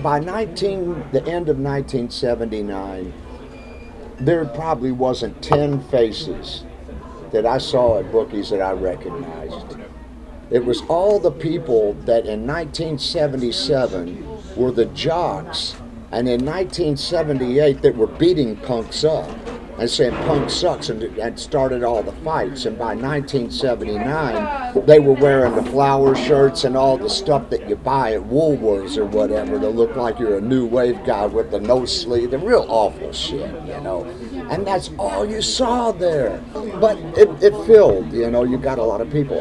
by the end of 1979, there probably wasn't 10 faces that I saw at bookies that I recognized. It was all the people that in 1977 were the jocks, and in 1978 that were beating punks up and saying punk sucks, and started all the fights. And by 1979, they were wearing the flower shirts and all the stuff that you buy at Woolworths or whatever to look like you're a new wave guy with the no sleeve, the real awful shit, you know. And that's all you saw there. But it filled, you know, you got a lot of people.